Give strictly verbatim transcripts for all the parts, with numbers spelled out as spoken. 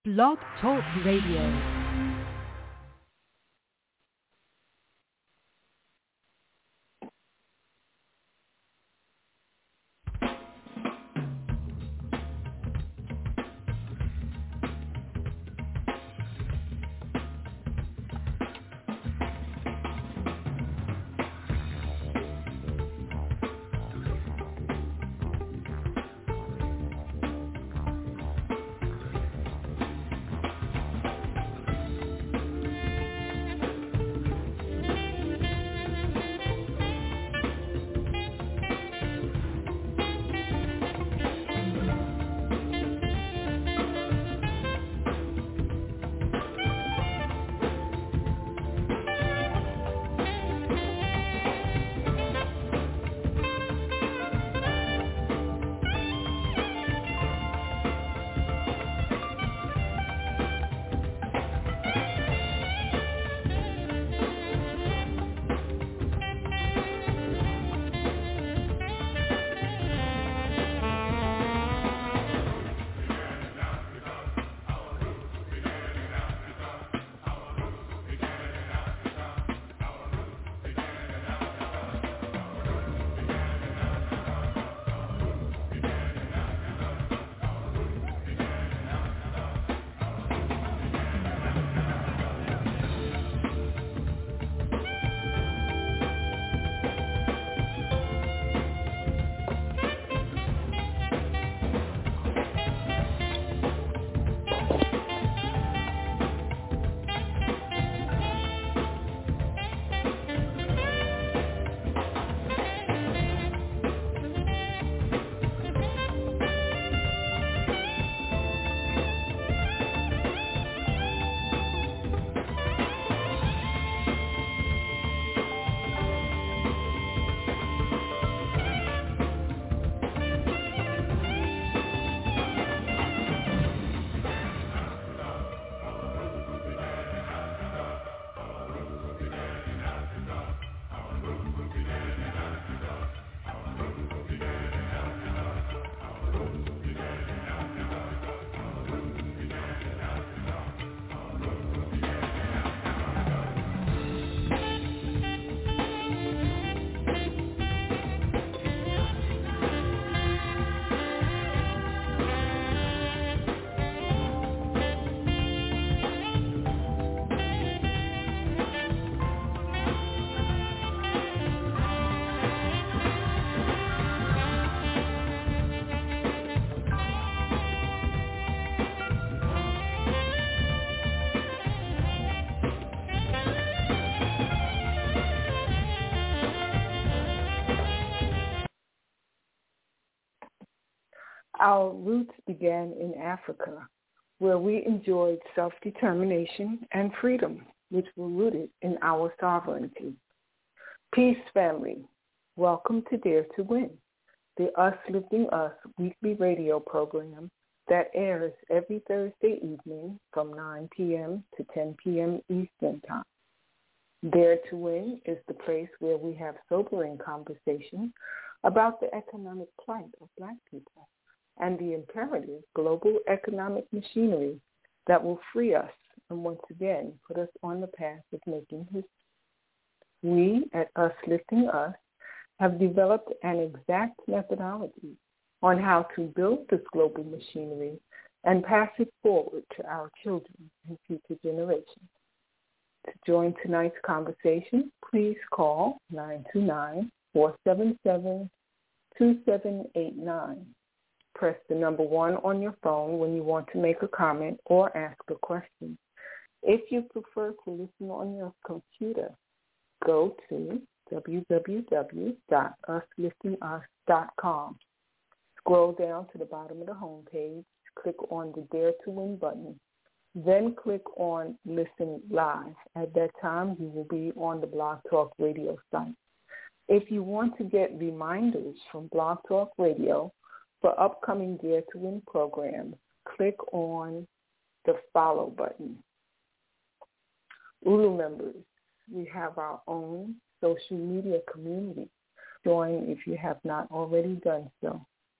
Blog Talk Radio. Our roots began in Africa, where we enjoyed self-determination and freedom, which were rooted in our sovereignty. Peace, family. Welcome to Dare to Win, the Us Lifting Us weekly radio program that airs every Thursday evening from nine p.m. to ten p.m. Eastern Time. Dare to Win is the place where we have sobering conversation about the economic plight of Black people and the imperative global economic machinery that will free us and once again put us on the path of making history. We at Us Lifting Us have developed an exact methodology on how to build this global machinery and pass it forward to our children and future generations. To join tonight's conversation, please call nine two nine, four seven seven, two seven eight nine. Press the number one on your phone when you want to make a comment or ask a question. If you prefer to listen on your computer, go to w w w dot us lifting us dot com. Scroll down to the bottom of the home page, click on the Dare to Win button, then click on Listen Live. At that time, you will be on the Blog Talk Radio site. If you want to get reminders from Blog Talk Radio for upcoming Dare to Win programs, click on the Follow button. Ulu members, we have our own social media community. Join if you have not already done so.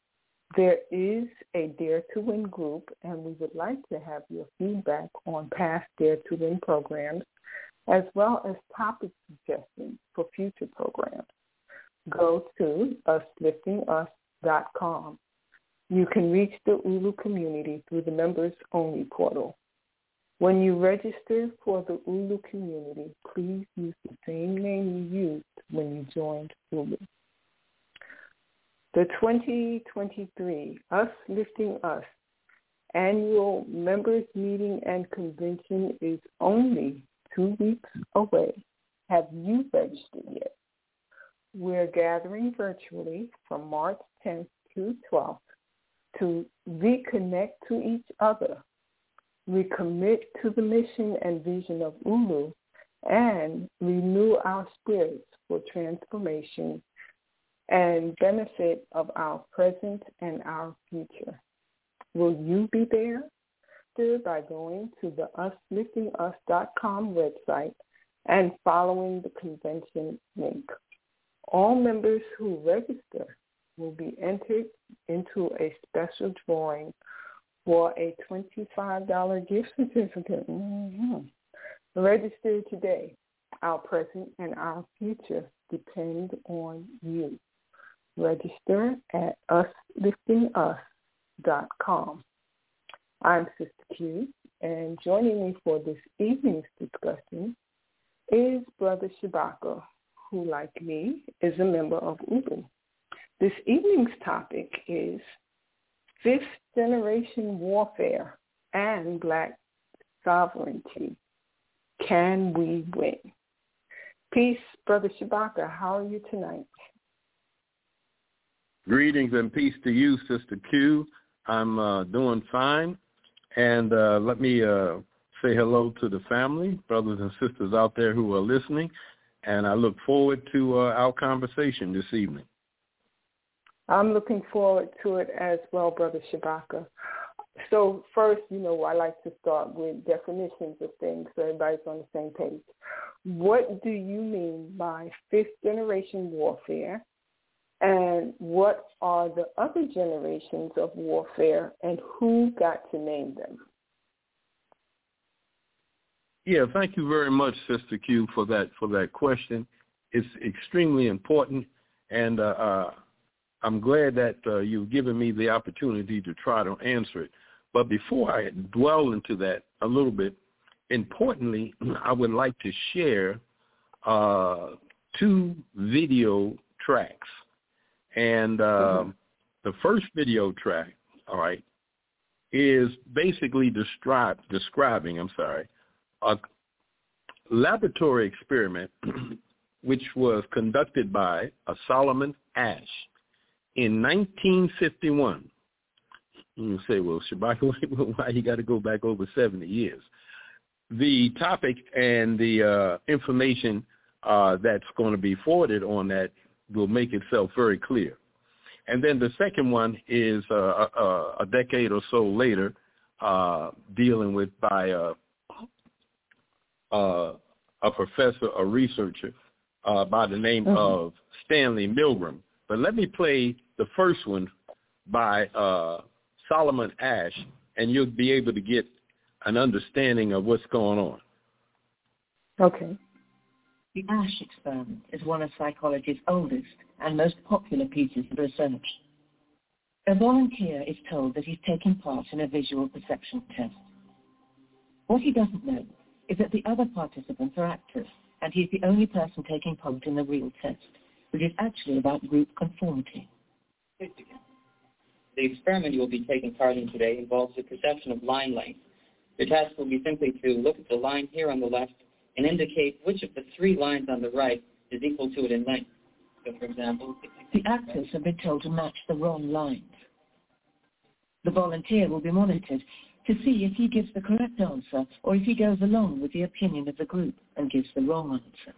There is a Dare to Win group, and we would like to have your feedback on past Dare to Win programs, as well as topic suggestions for future programs. Go to us lifting us dot com. You can reach the U L U community through the members-only portal. When you register for the U L U community, please use the same name you used when you joined U L U. The twenty twenty-three Us Lifting Us annual members meeting and convention is only two weeks away. Have you registered yet? We're gathering virtually from March tenth to twelfth to reconnect to each other, recommit to the mission and vision of U L U, and renew our spirits for transformation and benefit of our present and our future. Will you be there? Register by going to the us lifting us dot com website and following the convention link. All members who register will be entered into a special drawing for a twenty-five dollars gift certificate. Mm-hmm. Register today. Our present and our future depend on you. Register at us lifting us dot com. I'm Sister Q, and joining me for this evening's discussion is Brother Shabaka, who, like me, is a member of U L U. This evening's topic is fifth-generation warfare and black sovereignty. Can we win? Peace, Brother Shabaka. How are you tonight? Greetings and peace to you, Sister Q. I'm uh, doing fine. And uh, let me uh, say hello to the family, brothers and sisters out there who are listening. And I look forward to uh, our conversation this evening. I'm looking forward to it as well, Brother Shabaka. So first, you know, I like to start with definitions of things so everybody's on the same page. What do you mean by fifth-generation warfare? And what are the other generations of warfare, and who got to name them? Yeah, thank you very much, Sister Q, for that for that question. It's extremely important, and uh, uh, I'm glad that uh, you've given me the opportunity to try to answer it. But before I dwell into that a little bit, importantly, I would like to share uh, two video tracks. And uh, mm-hmm. the first video track, all right, is basically describe, describing, I'm sorry, a laboratory experiment which was conducted by a Solomon Asch in nineteen fifty-one. You say, well, Shabaka, why you got to go back over seventy years? The topic and the uh, information uh, that's going to be forwarded on that will make itself very clear. And then the second one is uh, a, a decade or so later, uh, dealing with by uh, uh, a professor, a researcher uh, by the name mm-hmm. of Stanley Milgram. But let me play the first one by uh, Solomon Asch, and you'll be able to get an understanding of what's going on. Okay. The Asch experiment is one of psychology's oldest and most popular pieces of research. A volunteer is told that he's taking part in a visual perception test. What he doesn't know is that the other participants are actors, and he's the only person taking part in the real test, which is actually about group conformity. The experiment you will be taking part in today involves the perception of line length. Your task will be simply to look at the line here on the left and indicate which of the three lines on the right is equal to it in length. So, for example, the actors have been told to match the wrong lines. The volunteer will be monitored to see if he gives the correct answer or if he goes along with the opinion of the group and gives the wrong answer.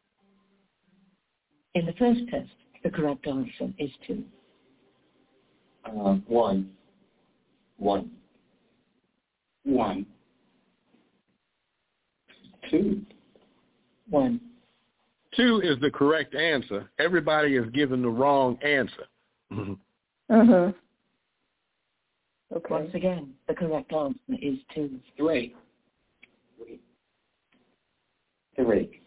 In the first test, the correct answer is two. Uh, one. One. One. Two. One. Two is the correct answer. Everybody is given the wrong answer. Uh-huh. Okay. Once again, the correct answer is two. Three. Three. Three.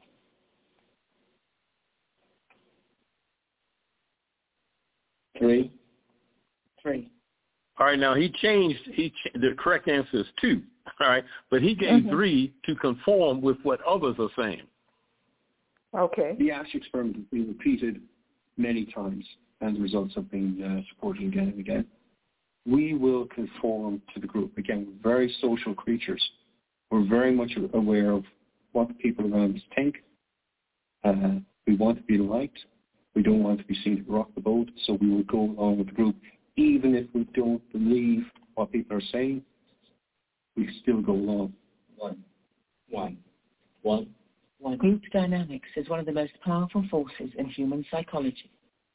Three. Three. All right, now he changed, he ch- the correct answer is two, all right, but he gave Mm-hmm. three to conform with what others are saying. Okay. The Ash experiment has been repeated many times, and the results have been uh, supported again and again. We will conform to the group. Again, we're very social creatures. We're very much aware of what the people around us think. Uh, we want to be liked. We don't want to be seen to rock the boat, so we will go along with the group. Even if we don't believe what people are saying, we still go along. One. One. One. One. Group dynamics is one of the most powerful forces in human psychology.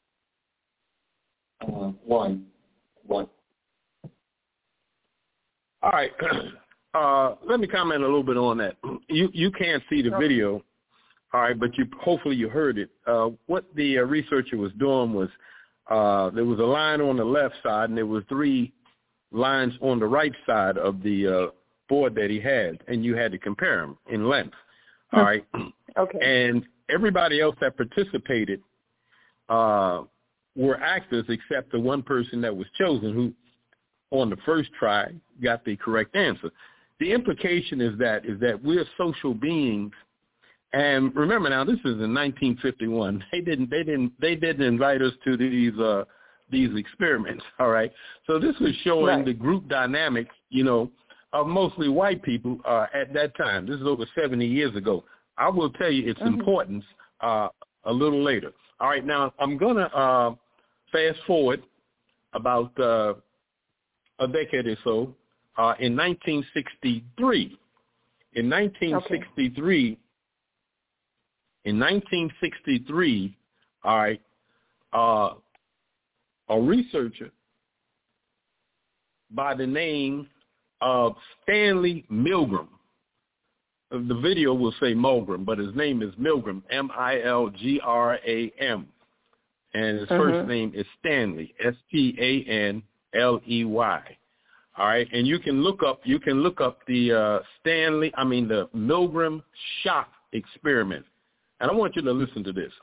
Uh, one. One. All right, uh, let me comment a little bit on that. You you can't see the video, all right, but you hopefully you heard it. Uh, what the uh, researcher was doing was uh, there was a line on the left side, and there were three lines on the right side of the uh, board that he had, and you had to compare them in length, all right? Okay. And everybody else that participated uh, were actors except the one person that was chosen who, on the first try, got the correct answer. The implication is that is that we're social beings, and remember now, this is in nineteen fifty-one. They didn't they didn't they didn't invite us to these uh, these experiments. All right, so this was showing Right. the group dynamics, you know, of mostly white people uh, at that time. This is over seventy years ago. I will tell you its Mm-hmm. importance uh, a little later. All right, now I'm gonna uh, fast forward about. Uh, a decade or so, uh, in nineteen sixty-three. In nineteen sixty-three, okay. in nineteen sixty-three, all right, uh, a researcher by the name of Stanley Milgram, the video will say Milgram, but his name is Milgram, M I L G R A M, and his mm-hmm. first name is Stanley, S T A N L E Y. All right, and you can look up you can look up the uh, Stanley, I mean the Milgram shock experiment, and I want you to listen to this.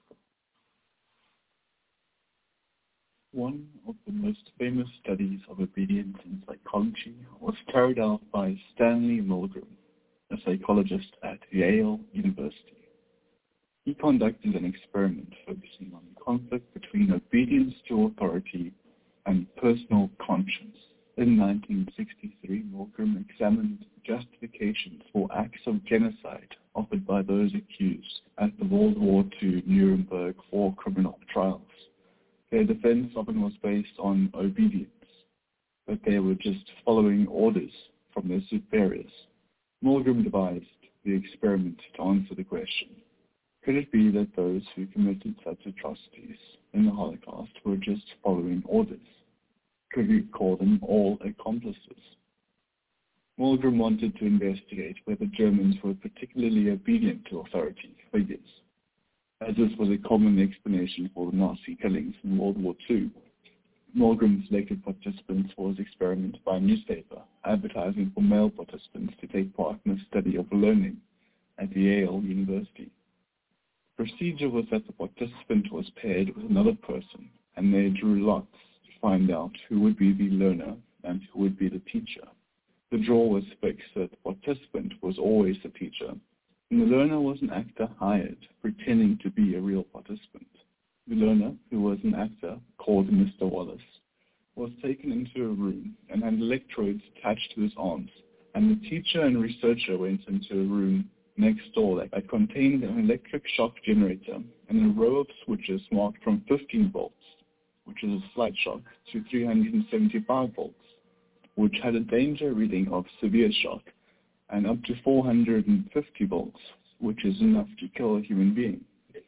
One of the most famous studies of obedience in psychology was carried out by Stanley Milgram, a psychologist at Yale University. He conducted an experiment focusing on the conflict between obedience to authority and personal conscience. In nineteen sixty-three, Milgram examined justifications for acts of genocide offered by those accused at the World War Two Nuremberg war criminal trials. Their defense often was based on obedience, that they were just following orders from their superiors. Milgram devised the experiment to answer the question, could it be that those who committed such atrocities in the Holocaust were just following orders? Could we call them all accomplices? Milgram wanted to investigate whether Germans were particularly obedient to authority figures, as this was a common explanation for the Nazi killings in World War Two. Milgram selected participants for his experiment by newspaper, advertising for male participants to take part in a study of learning at Yale University. The procedure was that the participant was paired with another person, and they drew lots to find out who would be the learner and who would be the teacher. The draw was fixed so that the participant was always the teacher, and the learner was an actor hired, pretending to be a real participant. The learner, who was an actor called Mister Wallace, was taken into a room and had electrodes attached to his arms, and the teacher and researcher went into a room next door that contained an electric shock generator and a row of switches marked from fifteen volts, which is a slight shock, to three hundred seventy-five volts, which had a danger reading of severe shock, and up to four hundred fifty volts, which is enough to kill a human being.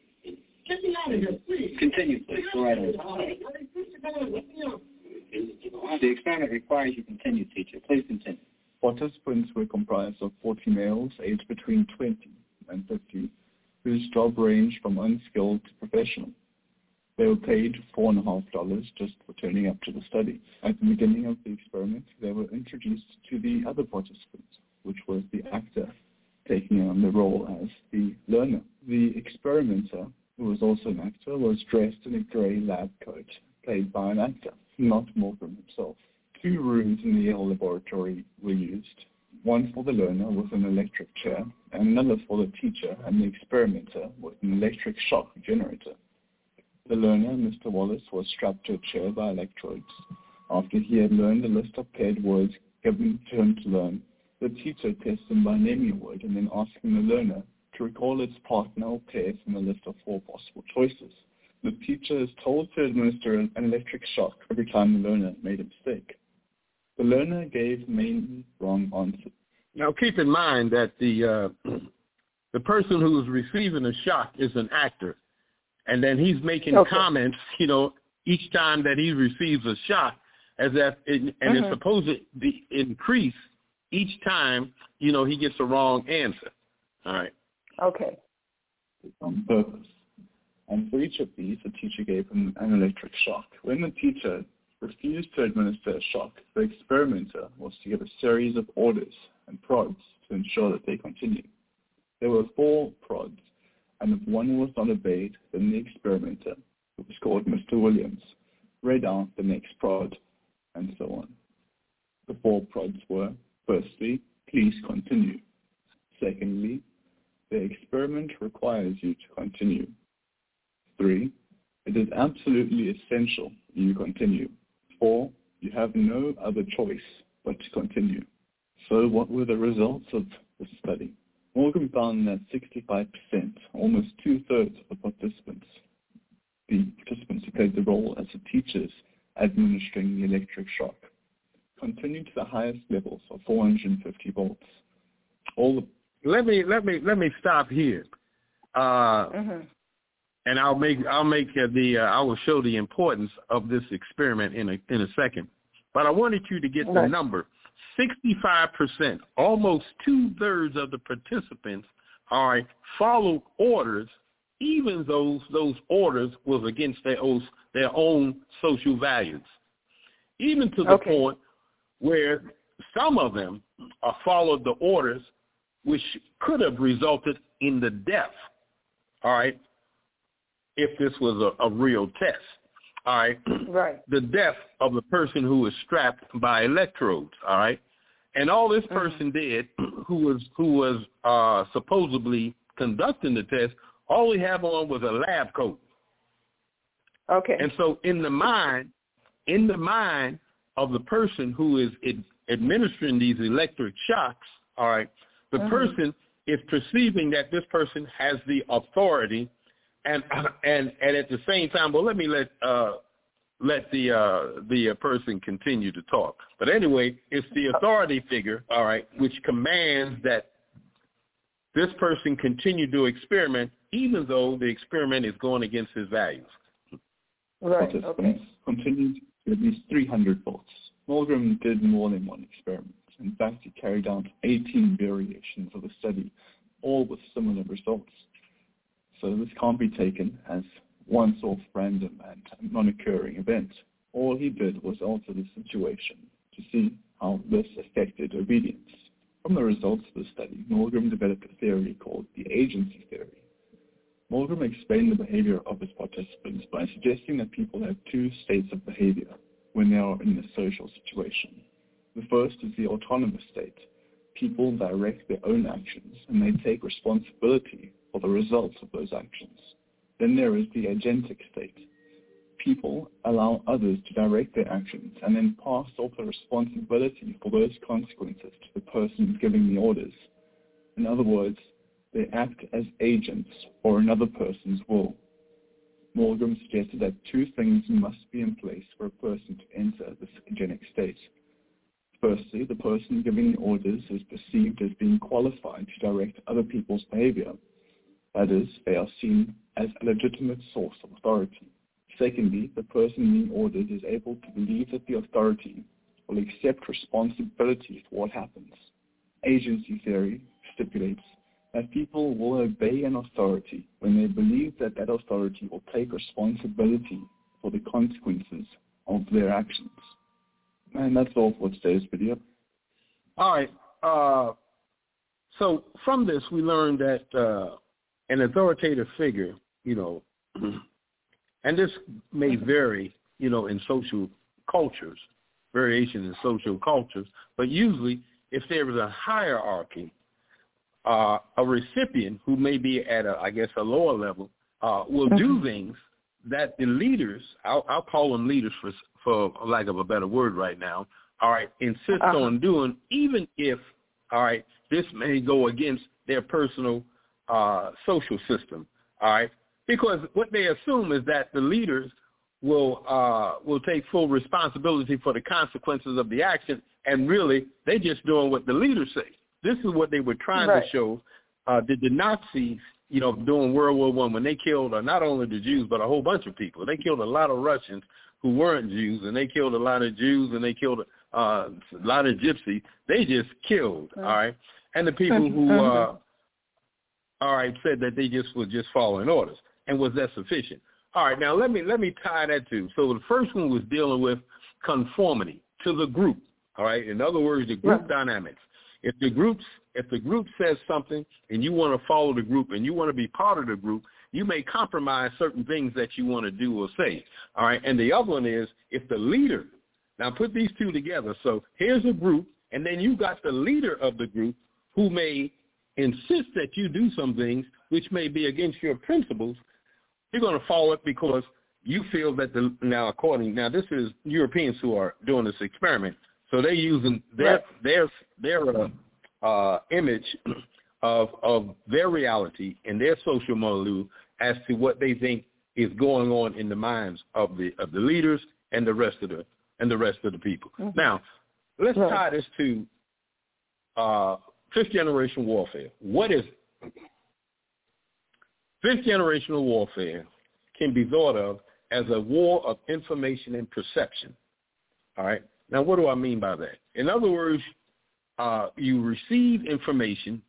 Continue, please. Go right ahead. The experiment requires you continue, teacher. Please continue. Participants were comprised of forty males aged between twenty and fifty, whose job ranged from unskilled to professional. They were paid four and a half dollars just for turning up to the study. At the beginning of the experiment, they were introduced to the other participant, which was the actor, taking on the role as the learner. The experimenter, who was also an actor, was dressed in a grey lab coat, played by an actor, not Morgan himself. Two rooms in the Yale laboratory were used, one for the learner with an electric chair, and another for the teacher and the experimenter with an electric shock generator. The learner, Mister Wallace, was strapped to a chair by electrodes. After he had learned a list of paired words given to him to learn, the teacher tested him by naming a word and then asking the learner to recall its partner or pair from a list of four possible choices. The teacher is told to administer an electric shock every time the learner made a mistake. The learner gave mainly wrong answers. Now keep in mind that the uh, the person who is receiving a shock is an actor, and then he's making okay. comments, you know, each time that he receives a shock, as if it, and mm-hmm. it's supposed to be increase each time, you know, he gets a wrong answer. All right. Okay. On purpose. And for each of these, the teacher gave him an electric shock. When the teacher refused to administer a shock, the experimenter was to give a series of orders and prods to ensure that they continued. There were four prods, and if one was not obeyed, then the experimenter, who was called Mister Williams, read out the next prod, and so on. The four prods were, firstly, please continue. Secondly, the experiment requires you to continue. Three, it is absolutely essential you continue. Four, you have no other choice but to continue. So what were the results of the study? Morgan found that sixty-five percent, almost two-thirds of the participants, the participants who played the role as the teachers administering the electric shock, continued to the highest levels of four hundred fifty volts. All the let me let me let me stop here, uh, mm-hmm. and I'll make I'll make uh, the uh, I will show the importance of this experiment in a in a second. But I wanted you to get okay. the number. sixty-five percent, almost two-thirds of the participants are followed orders, even though those orders was against their own, their own social values, even to the okay. point where some of them are followed the orders which could have resulted in the death, all right, if this was a, a real test. All right. Right. The death of the person who was strapped by electrodes. All right. And all this person mm-hmm. did, who was who was uh, supposedly conducting the test, all he had on was a lab coat. Okay. And so, in the mind, in the mind of the person who is ad- administering these electric shocks, all right, the mm-hmm. person is perceiving that this person has the authority. And and and at the same time, well, let me let uh, let the uh, the uh, person continue to talk. But anyway, it's the authority figure, all right, which commands that this person continue to experiment, even though the experiment is going against his values. Right. Participants okay. continued to at least three hundred volts. Morgan did more than one experiment. In fact, he carried out eighteen variations of the study, all with similar results. So this can't be taken as once-off random and non-occurring event. All he did was alter the situation to see how this affected obedience. From the results of the study, Morgan developed a theory called the agency theory. Morgan explained the behavior of his participants by suggesting that people have two states of behavior when they are in a social situation. The first is the autonomous state. People direct their own actions and they take responsibility for the results of those actions. Then there is the agentic state. People allow others to direct their actions and then pass off the responsibility for those consequences to the person giving the orders. In other words, they act as agents for another person's will. Morgan suggested that two things must be in place for a person to enter this agentic state. Firstly, the person giving the orders is perceived as being qualified to direct other people's behavior. That is, they are seen as a legitimate source of authority. Secondly, the person being ordered is able to believe that the authority will accept responsibility for what happens. Agency theory stipulates that people will obey an authority when they believe that that authority will take responsibility for the consequences of their actions. And that's all for today's video. All right. Uh, so from this, we learned that uh, an authoritative figure, you know, and this may vary, you know, in social cultures, variation in social cultures, but usually if there is a hierarchy, uh, a recipient who may be at, a, I guess, a lower level uh, will mm-hmm. do things that the leaders, I'll, I'll call them leaders for, for lack of a better word right now, all right, insist uh-huh. on doing, even if, all right, this may go against their personal uh, social system, all right, because what they assume is that the leaders will uh, will take full responsibility for the consequences of the action, and really they're just doing what the leaders say. This is what they were trying right. to show. Uh, did the Nazis, you know, during World War One, when they killed uh, not only the Jews but a whole bunch of people. They killed a lot of Russians who weren't Jews, and they killed a lot of Jews, and they killed uh, a lot of Gypsies. They just killed, right. all right. And the people who, uh, all right, said that they just were just following orders, and was that sufficient? All right, now let me let me tie that to. So the first one was dealing with conformity to the group. All right, in other words, the group yeah. dynamics. If the groups if the group says something and you want to follow the group and you want to be part of the group, you may compromise certain things that you want to do or say. All right, and the other one is if the leader. Now put these two together. So here's a group, and then you got the leader of the group who may insist that you do some things which may be against your principles. You're going to follow it because you feel that the now according now this is Europeans who are doing this experiment, so they're using their right. their their uh, uh, image of of their reality and their social milieu as to what they think is going on in the minds of the of the leaders and the rest of the and the rest of the people. Mm-hmm. Now, let's right. tie this to uh, fifth generation warfare. What is it? Fifth generational warfare can be thought of as a war of information and perception. All right. Now, what do I mean by that? In other words, uh, you receive information,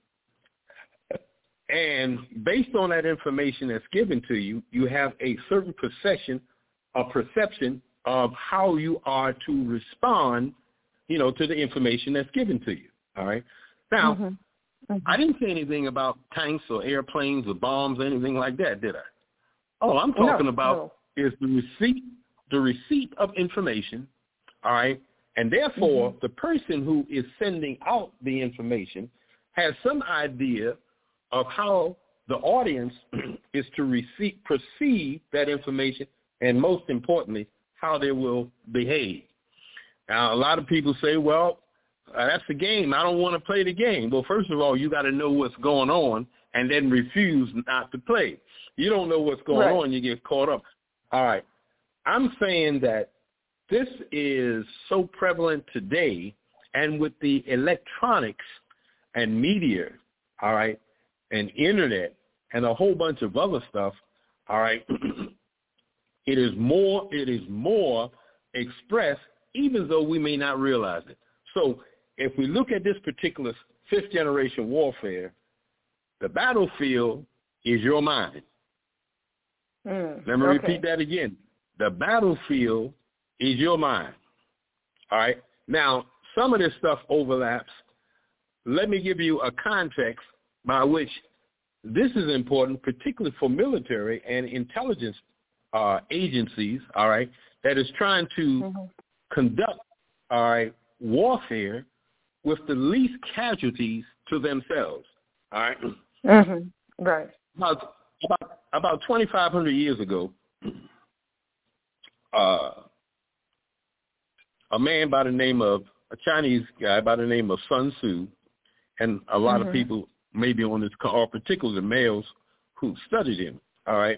and based on that information that's given to you, you have a certain perception, a perception of how you are to respond, you know, to the information that's given to you. All right. Now. Mm-hmm. Mm-hmm. I didn't say anything about tanks or airplanes or bombs or anything like that, did I? All I'm talking no, about no. is the receipt, the receipt of information, all right? And therefore, mm-hmm. the person who is sending out the information has some idea of how the audience is to receive, perceive that information, and most importantly, how they will behave. Now, a lot of people say, well, Uh, that's the game. I don't want to play the game. Well, first of all, you got to know what's going on and then refuse not to play. You don't know what's going right. on, you get caught up. All right. I'm saying that this is so prevalent today, and with the electronics and media, all right, and internet and a whole bunch of other stuff, all right, it is more, it is more expressed, even though we may not realize it. So if we look at this particular fifth generation warfare, the battlefield is your mind. Mm, Let me okay. repeat that again. The battlefield is your mind. All right. Now, some of this stuff overlaps. Let me give you a context by which this is important, particularly for military and intelligence uh, agencies, all right, that is trying to mm-hmm. conduct, all right, warfare with the least casualties to themselves. All right. Mm-hmm. Right. About about, about twenty-five hundred years ago, uh, a man by the name of a Chinese guy by the name of Sun Tzu, and a lot mm-hmm. of people maybe on this call, or particularly the males who studied him. All right.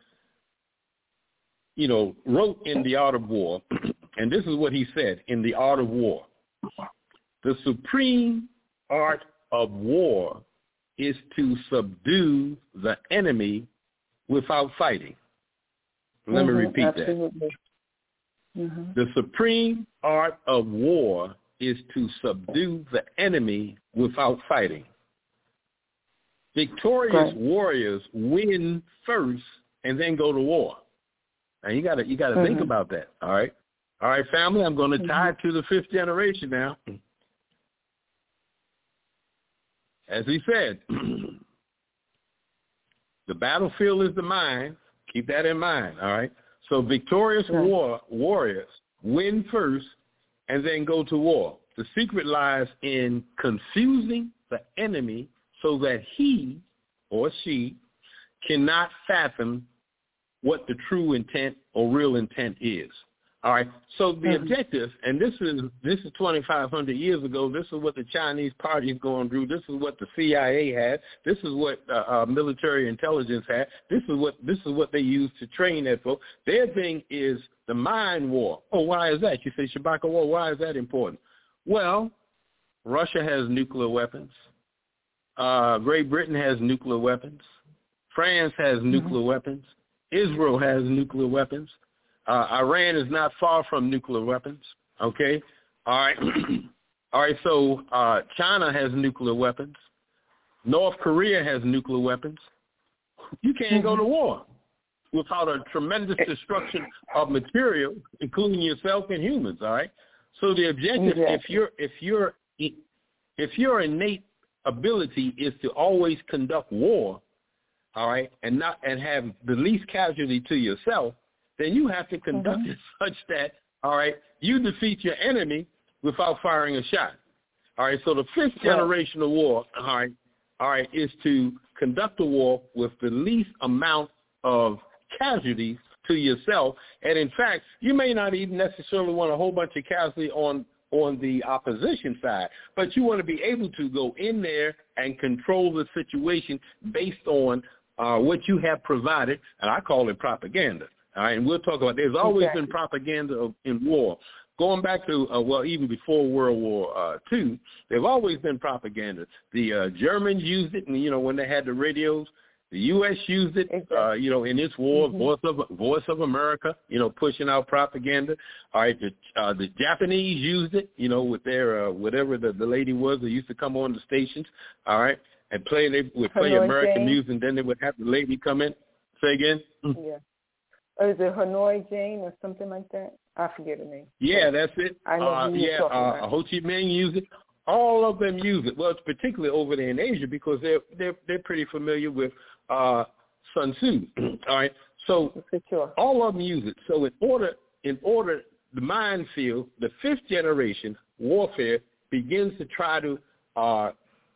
You know, wrote in The Art of War, and this is what he said in The Art of War. The supreme art of war is to subdue the enemy without fighting. Let mm-hmm, me repeat absolutely. that. Mm-hmm. The supreme art of war is to subdue the enemy without fighting. Victorious right. warriors win first and then go to war. Now you gotta you gotta mm-hmm. think about that. All right. All right, family, I'm gonna mm-hmm. tie it to the fifth generation now. As he said, the battlefield is the mind. Keep that in mind, all right? So victorious right. war warriors win first and then go to war. The secret lies in confusing the enemy so that he or she cannot fathom what the true intent or real intent is. All right. So the mm-hmm. objective, and this is this is twenty-five hundred years ago. This is what the Chinese Party is going through. This is what the C I A had. This is what uh, uh, military intelligence had. This is what this is what they use to train that folks. Their thing is the mind war. Oh, why is that? You say Shabaka war. Why is that important? Well, Russia has nuclear weapons. Uh, Great Britain has nuclear weapons. France has mm-hmm. nuclear weapons. Israel has nuclear weapons. Uh, Iran is not far from nuclear weapons, okay? All right. All right, so uh, China has nuclear weapons. North Korea has nuclear weapons. You can't mm-hmm. go to war without a tremendous destruction of material, including yourself and humans, all right? So the objective, exactly. if you're if you're if your innate ability is to always conduct war, all right, and not and have the least casualty to yourself, then you have to conduct mm-hmm. it such that, all right, you defeat your enemy without firing a shot. All right, so the fifth generational war, all right, all right, is to conduct a war with the least amount of casualties to yourself. And in fact, you may not even necessarily want a whole bunch of casualties on on the opposition side, but you want to be able to go in there and control the situation based on uh, what you have provided, and I call it propaganda. All right, and we'll talk about, there's always exactly. been propaganda in war. Going back to, uh, well, even before World War uh, Two, there's always been propaganda. The uh, Germans used it, and, you know, when they had the radios. The U S used it, exactly. uh, you know, in its war, mm-hmm. Voice of Voice of America, you know, pushing out propaganda. All right, the, uh, the Japanese used it, you know, with their, uh, whatever the, the lady was that used to come on the stations, all right, and play, they would play Hanoi American Jane. music, and then they would have the lady come in. Say again? Yeah. Or is it Hanoi Jane or something like that? I forget the name. Yeah, that's it. I know uh, who yeah, you're talking uh, about. Ho Chi Minh used it. All of them use it. Well, it's particularly over there in Asia because they're they're they're pretty familiar with uh, Sun Tzu. All right, so sure. all of them use it. So in order in order the minefield, the fifth generation warfare begins to try to uh,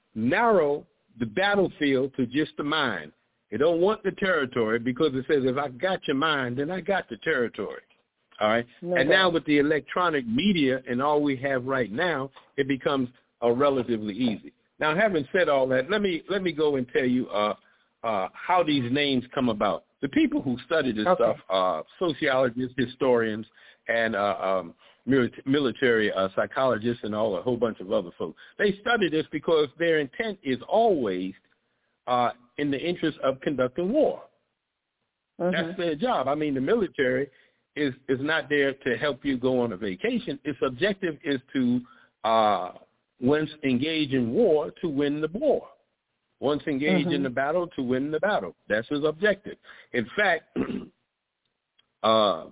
narrow the battlefield to just the mind. They don't want the territory because it says if I got your mind, then I got the territory. All right. No and doubt. Now with the electronic media and all we have right now, it becomes uh, relatively easy. Now, having said all that, let me let me go and tell you uh, uh, how these names come about. The people who study this okay. stuff are sociologists, historians, and uh, um, military uh, psychologists, and all a whole bunch of other folks. They study this because their intent is always uh, in the interest of conducting war. Mm-hmm. That's their job. I mean, the military is is not there to help you go on a vacation. Its objective is to, uh, once engage in war, to win the war. Once engaged mm-hmm. in the battle, to win the battle. That's his objective. In fact, uh,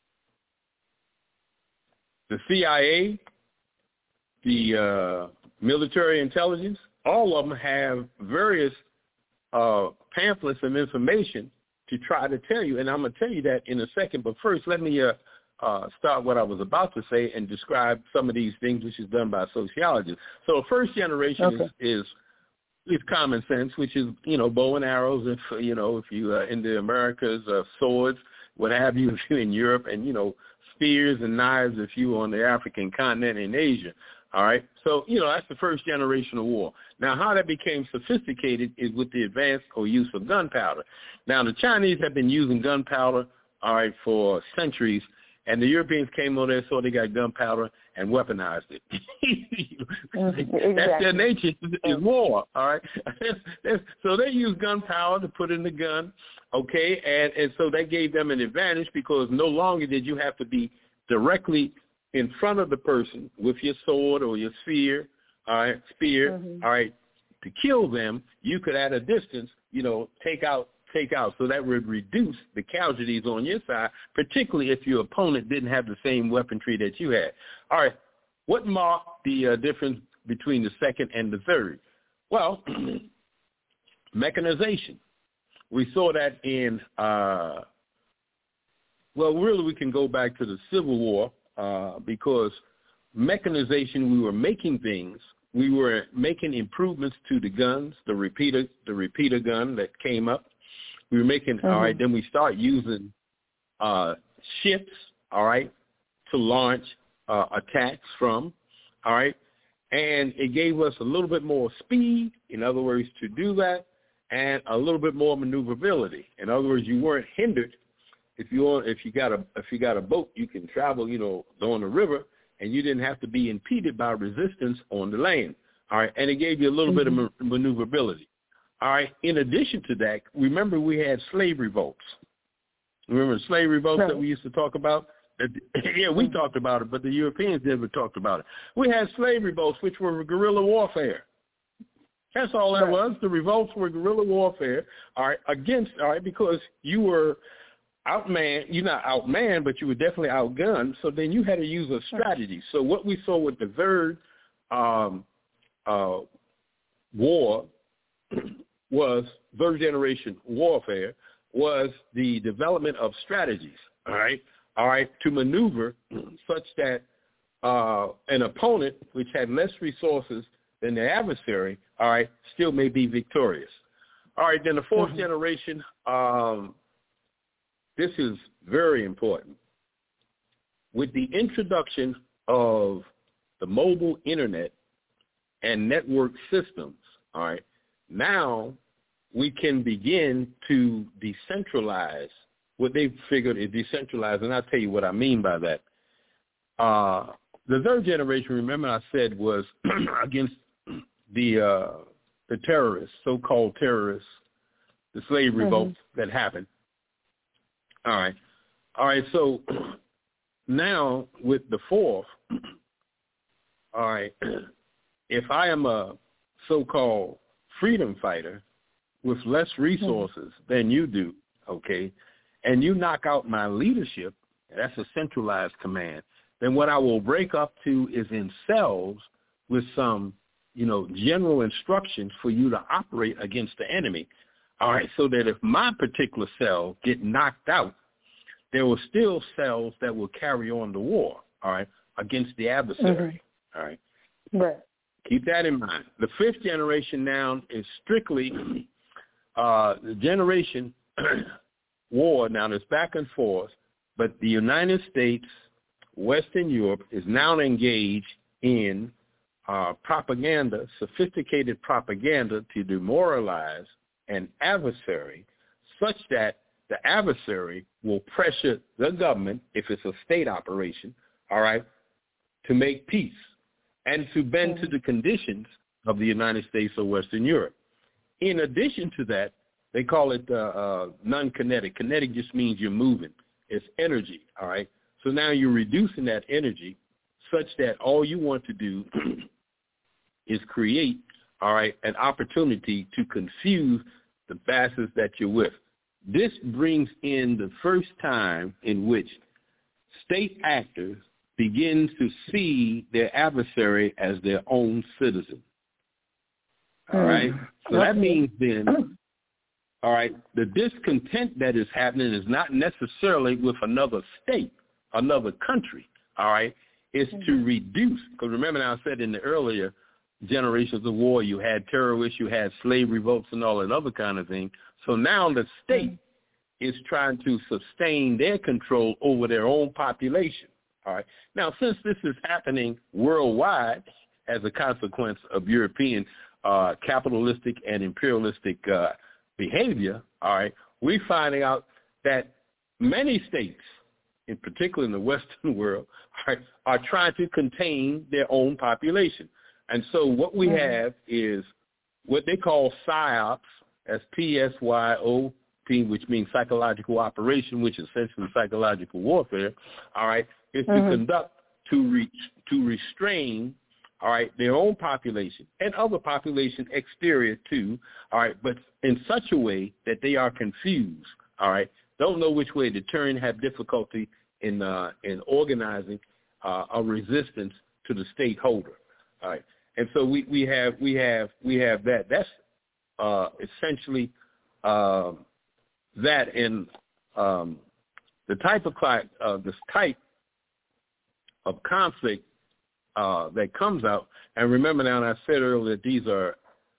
the C I A, the uh, military intelligence, all of them have various uh, pamphlets of information to try to tell you, and I'm going to tell you that in a second. But first, let me uh, uh, start what I was about to say and describe some of these things which is done by sociologists. So the first generation okay. is, is is common sense, which is, you know, bow and arrows, if, you know, if you uh, in the Americas, uh, swords, what have you, if you're in Europe, and, you know, spears and knives if you on the African continent and Asia. All right. So, you know, that's the first generation of war. Now, how that became sophisticated is with the advance or use of gunpowder. Now, the Chinese have been using gunpowder, all right, for centuries, and the Europeans came on there, so they got gunpowder and weaponized it. Exactly. That's their nature, is war, all right? So they used gunpowder to put in the gun, okay, and, and so that gave them an advantage because no longer did you have to be directly in front of the person with your sword or your spear, all right, spear, mm-hmm. all right, to kill them, you could at a distance, you know, take out, take out. So that would reduce the casualties on your side, particularly if your opponent didn't have the same weaponry that you had. All right, what marked the uh, difference between the second and the third? Well, mechanization. We saw that in, uh, well, really we can go back to the Civil War uh, because mechanization, we were making things. We were making improvements to the guns, the repeater, the repeater gun that came up. We were making, mm-hmm. all right, then we start using uh, ships, all right, to launch uh, attacks from, all right, and it gave us a little bit more speed, in other words, to do that, and a little bit more maneuverability. In other words, you weren't hindered. If you if you got a if you got a boat, you can travel, you know, on the river, and you didn't have to be impeded by resistance on the land. All right, and it gave you a little mm-hmm. bit of maneuverability. All right. In addition to that, remember we had slave revolts. Remember the slave revolts right. that we used to talk about? Yeah, we mm-hmm. talked about it, but the Europeans never talked about it. We had slave revolts, which were guerrilla warfare. That's all that right. was. The revolts were guerrilla warfare, all right, against, all right, because you were outmanned. You're not outmanned, but you were definitely outgunned. So then you had to use a strategy. So what we saw with the third um, uh, war was, third generation warfare, was the development of strategies, all right, all right, to maneuver such that uh, an opponent which had less resources than the adversary, all right, still may be victorious. All right, then the fourth mm-hmm. generation, um, this is very important. With the introduction of the mobile internet and network systems, all right, now we can begin to decentralize what they figured is decentralized, and I'll tell you what I mean by that. Uh, the third generation, remember I said, was against the uh, the terrorists, so-called terrorists, the slave revolts mm-hmm. that happened. All right. All right, so now with the fourth, all right, if I am a so-called freedom fighter with less resources mm-hmm. than you do, okay, and you knock out my leadership, that's a centralized command, then what I will break up to is in cells with some, you know, general instructions for you to operate against the enemy. All right, so that if my particular cell get knocked out, there were still cells that will carry on the war, all right, against the adversary, mm-hmm. all right? Right. Keep that in mind. The fifth generation now is strictly uh, the generation war now that's back and forth, but the United States, Western Europe is now engaged in uh, propaganda, sophisticated propaganda to demoralize an adversary such that the adversary will pressure the government, if it's a state operation, all right, to make peace and to bend mm-hmm. to the conditions of the United States or Western Europe. In addition to that, they call it uh, uh, non-kinetic. Kinetic just means you're moving. It's energy, all right? So now you're reducing that energy such that all you want to do is create, all right, an opportunity to confuse the masses that you're with. This brings in the first time in which state actors begin to see their adversary as their own citizen. All right? So that means then, all right, the discontent that is happening is not necessarily with another state, another country, all right? It's to reduce, because remember now I said in the earlier generations of war, you had terrorists, you had slave revolts and all that other kind of thing. So now the state is trying to sustain their control over their own population, all right? Now, since this is happening worldwide as a consequence of European uh, capitalistic and imperialistic uh, behavior, all right, we're finding out that many states, in particular in the Western world, are, are trying to contain their own population. And so what we have is what they call PSYOPs, as P S Y O P, which means psychological operation, which is essentially psychological warfare, all right, is mm-hmm. to conduct, to, re, to restrain, all right, their own population and other population exterior too, all right, but in such a way that they are confused, all right, don't know which way to turn, have difficulty in uh, in organizing uh, a resistance to the stakeholder, all right, and so we, we have we have we have that. That's uh, essentially uh, that in um, the type of uh, this type of conflict uh, that comes out. And remember now, and I said earlier that these are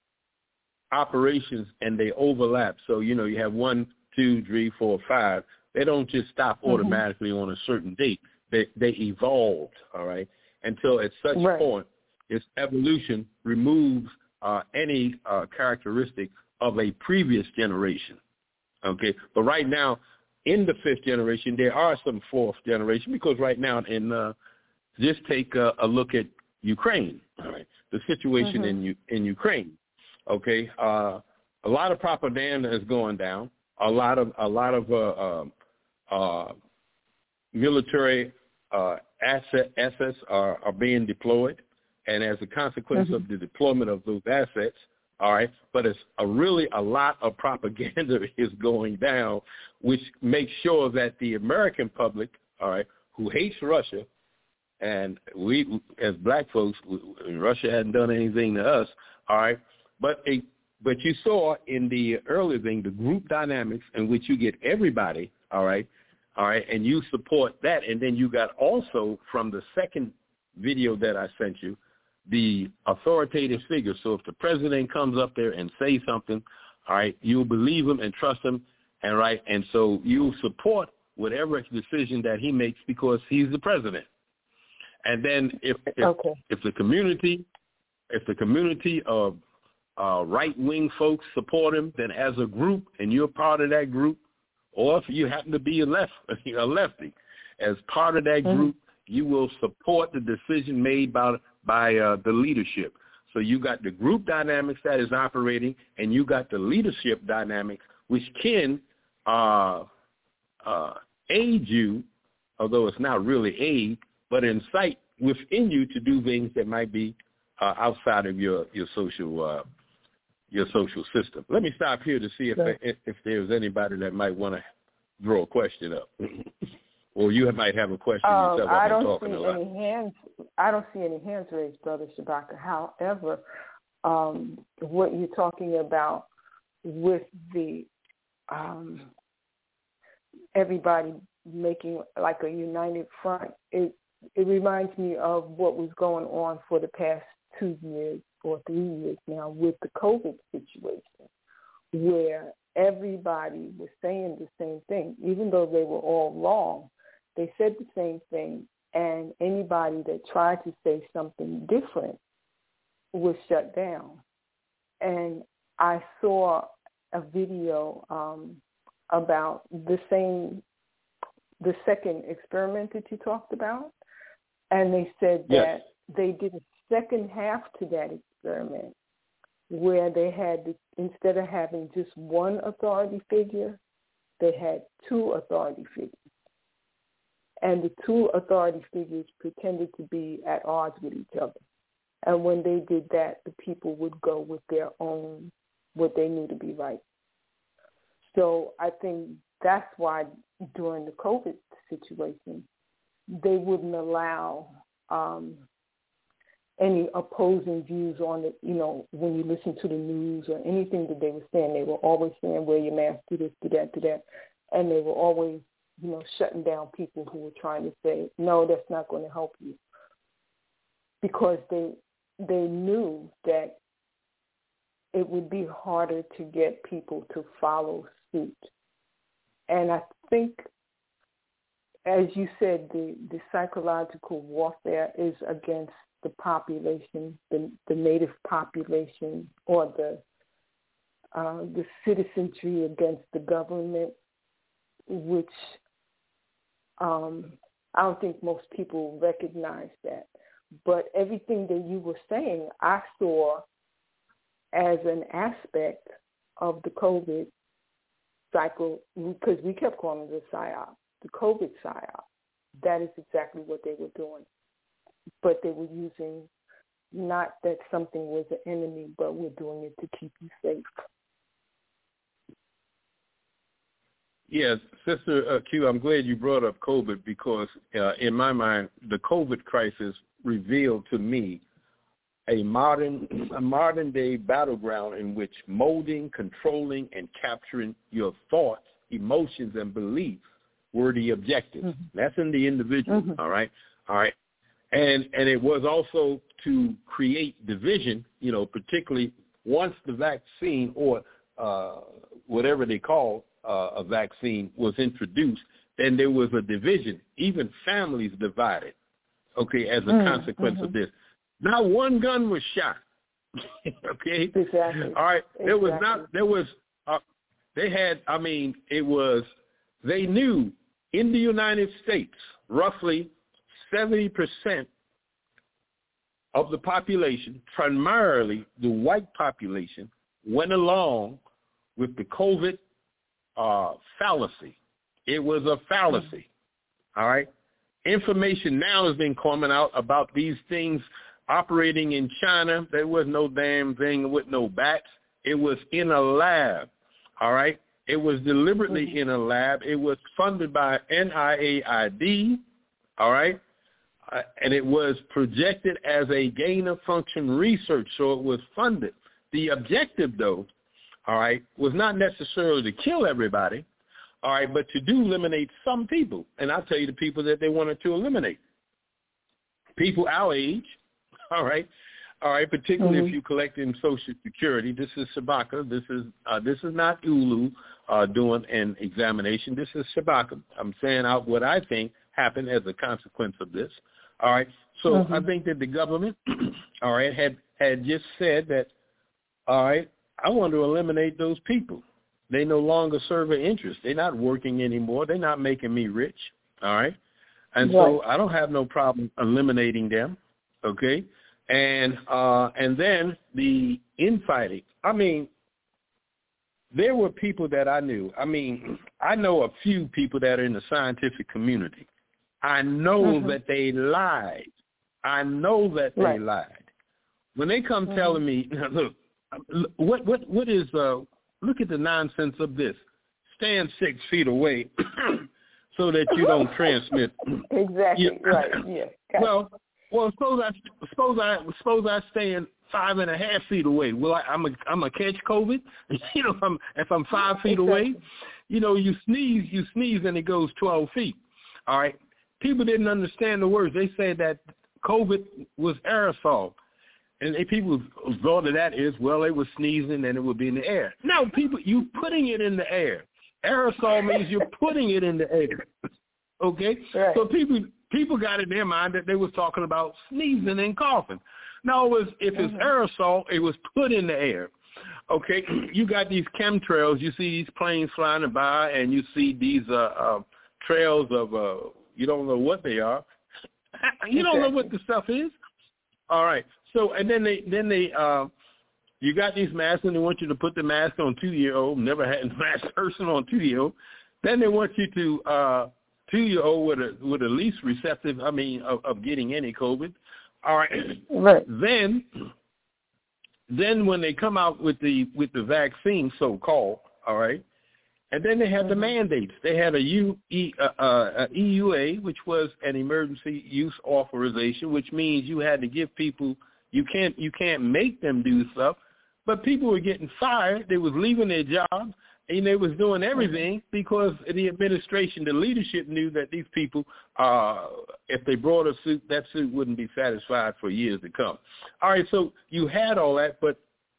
operations and they overlap. So, you know, you have one, two, three, four, five. They don't just stop automatically mm-hmm. on a certain date. They they evolved, all right, until at such right. point, its evolution removes uh, any uh, characteristic of a previous generation, okay? But right now, in the fifth generation, there are some fourth generation, because right now, in uh, just take a, a look at Ukraine, all right, the situation mm-hmm. in in Ukraine, okay? Uh, a lot of propaganda is going down. A lot of a lot of uh, uh, uh, military uh, asset assets are, are being deployed, and as a consequence mm-hmm. of the deployment of those assets, all right, but it's a really a lot of propaganda is going down, which makes sure that the American public, all right, who hates Russia, and we as black folks, Russia hadn't done anything to us, all right, but a But you saw in the earlier thing the group dynamics in which you get everybody, all right, all right, and you support that. And then you got also from the second video that I sent you, the authoritative figure. So if the president comes up there and says something, all right, you'll believe him and trust him, and right, and so you support whatever decision that he makes because he's the president. And then if if, okay. if the community, if the community of Uh, right-wing folks support him, then as a group, and you're part of that group, or if you happen to be a left, a lefty, as part of that mm-hmm. group, you will support the decision made by by uh, the leadership. So you got the group dynamics that is operating, and you got the leadership dynamics, which can uh, uh, aid you, although it's not really aid, but incite within you to do things that might be uh, outside of your your social uh, your social system. Let me stop here to see if yeah. if, if there's anybody that might want to throw a question up, or you might have a question um, yourself. I don't see any hands. I don't see any hands raised, Brother Shabaka. However, um, what you're talking about with the um, everybody making like a united front, it it reminds me of what was going on for the past two years or three years now with the COVID situation, where everybody was saying the same thing, even though they were all wrong. They said the same thing, and anybody that tried to say something different was shut down. And I saw a video um, about the same, the second experiment that you talked about, and they said yes. that they did a second half to that experiment where they had, instead of having just one authority figure, they had two authority figures. And the two authority figures pretended to be at odds with each other. And when they did that, the people would go with their own, what they knew to be right. So I think that's why during the COVID situation, they wouldn't allow um, any opposing views on it. You know, when you listen to the news or anything that they were saying, they were always saying, wear your mask, do this, do that, do that. And they were always, you know, shutting down people who were trying to say, no, that's not going to help you. Because they they knew that it would be harder to get people to follow suit. And I think, as you said, the, the psychological warfare is against the population, the, the native population, or the uh, the citizenry against the government, which um, I don't think most people recognize that. But everything that you were saying, I saw as an aspect of the COVID cycle, because we kept calling it a psyop, the COVID psyop. That is exactly what they were doing. But they were using not that something was an enemy, but we're doing it to keep you safe. Yes, Sister uh, Q, I'm glad you brought up COVID because uh, in my mind, the COVID crisis revealed to me a modern a modern day battleground in which molding, controlling, and capturing your thoughts, emotions, and beliefs were the objectives. Mm-hmm. That's in the individual, mm-hmm. all right? All right. And and it was also to create division, you know, particularly once the vaccine or uh, whatever they call uh, a vaccine was introduced, then there was a division. Even families divided, okay, as a mm-hmm. consequence mm-hmm. of this. Not one gun was shot. Okay. Exactly. All right. Exactly. There was not. There was. Uh, they had. I mean, it was. They knew in the United States, roughly seventy percent of the population, primarily the white population, went along with the COVID uh, fallacy. It was a fallacy. All right. Information now has been coming out about these things operating in China. There was no damn thing with no bats. It was in a lab, all right? It was deliberately mm-hmm. in a lab. It was funded by N I A I D, all right? Uh, and it was projected as a gain-of-function research, so it was funded. The objective, though, all right, was not necessarily to kill everybody, all right, but to do eliminate some people. And I'll tell you the people that they wanted to eliminate. People our age, all right, all right. Particularly mm-hmm. if you collect in Social Security. This is Shabaka. This is uh, this is not Ulu uh, doing an examination. This is Shabaka. I'm saying out what I think happened as a consequence of this. All right. So mm-hmm. I think that the government, all right, had had just said that, all right, I want to eliminate those people. They no longer serve an interest. They're not working anymore. They're not making me rich. All right. And right. so I don't have no problem eliminating them. Okay, and uh, and then the infighting. I mean, there were people that I knew. I mean, I know a few people that are in the scientific community. I know mm-hmm. that they lied. I know that they right. lied. When they come mm-hmm. telling me, look, what what what is? Uh, look at the nonsense of this. Stand six feet away so that you don't transmit. Exactly. Yeah. Right. Yeah. Gotcha. Well. Well, suppose I suppose I suppose I stand five and a half feet away. Well, I, I'm a I'm a catch COVID. You know, if I'm if I'm five feet exactly. away, you know, you sneeze, you sneeze, and it goes twelve feet. All right. People didn't understand the words. They said that COVID was aerosol, and they, people thought of that as well. They were sneezing, and it would be in the air. No, people, you putting it in the air. Aerosol means you're putting it in the air. Okay, right. So people. People got in their mind that they was talking about sneezing and coughing. No, it was if it's mm-hmm. aerosol, it was put in the air. Okay, you got these chemtrails. You see these planes flying by, and you see these uh, uh, trails of uh, you don't know what they are. You exactly. don't know what the stuff is. All right. So and then they then they uh, you got these masks, and they want you to put the mask on two year old. Never had a mask person on two year old. Then they want you to. Uh, two-year-old with a with the least receptive, I mean, of, of getting any COVID. All right. Right. Then, then when they come out with the with the vaccine, so-called, all right, and then they have mm-hmm. the mandates. They had a, U, e, uh, uh, a E U A, which was an emergency use authorization, which means you had to give people you can't you can't make them do stuff, but people were getting fired. They was leaving their jobs. And they was doing everything because the administration, the leadership knew that these people, uh, if they brought a suit, that suit wouldn't be satisfied for years to come. All right, so you had all that, but